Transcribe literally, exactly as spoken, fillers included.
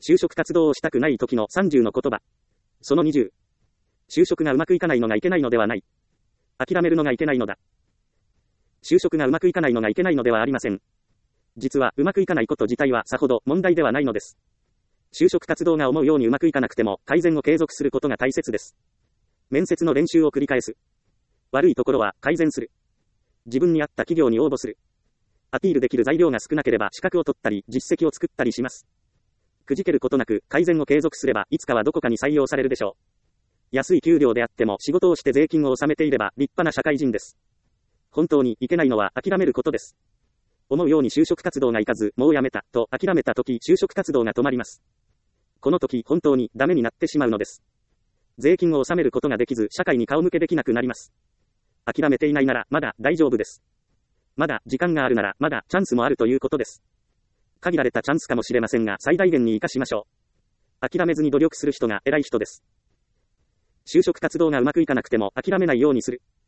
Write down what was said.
就職活動をしたくない時のさんじゅうの言葉。そのにじゅう。就職がうまくいかないのがいけないのではない。諦めるのがいけないのだ。就職がうまくいかないのがいけないのではありません。実は、うまくいかないこと自体はさほど問題ではないのです。就職活動が思うようにうまくいかなくても、改善を継続することが大切です。面接の練習を繰り返す。悪いところは改善する。自分に合った企業に応募する。アピールできる材料が少なければ資格を取ったり、実績を作ったりします。くじけることなく、改善を継続すれば、いつかはどこかに採用されるでしょう。安い給料であっても仕事をして税金を納めていれば立派な社会人です。本当にいけないのは諦めることです。思うように就職活動がいかず、もうやめた、と諦めたとき就職活動が止まります。この時本当にダメになってしまうのです。税金を納めることができず、社会に顔向けできなくなります。諦めていないなら、まだ大丈夫です。まだ時間があるなら、まだチャンスもあるということです。限られたチャンスかもしれませんが、最大限に活かしましょう。諦めずに努力する人が偉い人です。就職活動がうまくいかなくても諦めないようにする。